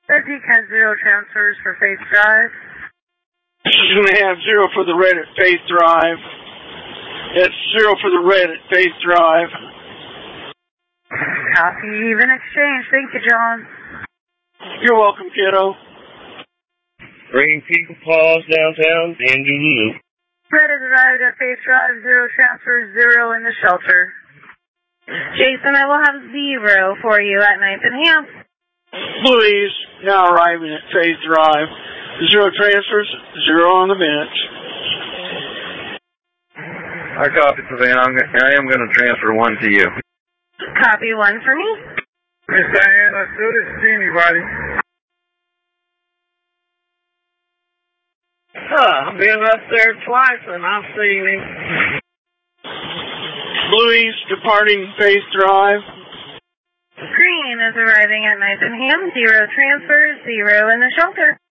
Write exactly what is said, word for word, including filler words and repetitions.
Fifty has zero transfers for Faith Drive. She's going to have zero for the red at Faith Drive. That's zero for the red at Faith Drive. Copy, even exchange. Thank you, John. You're welcome, kiddo. Bringing people paws downtown and do the loop. Red has arrived at Faith Drive, zero transfers, zero in the shelter. Jason, I will have zero for you at Ninth and Ham. Louise, now arriving at Faith Drive. Zero transfers, zero on the bench. I copy, Savannah. I'm, I am going to transfer one to you. Copy one for me. Miss Diane, I still didn't see anybody. Huh, I've been up there twice and I've seen him. Louise, departing Faith Drive. Green is arriving at Ninth and Ham, zero transfers, zero in the shelter.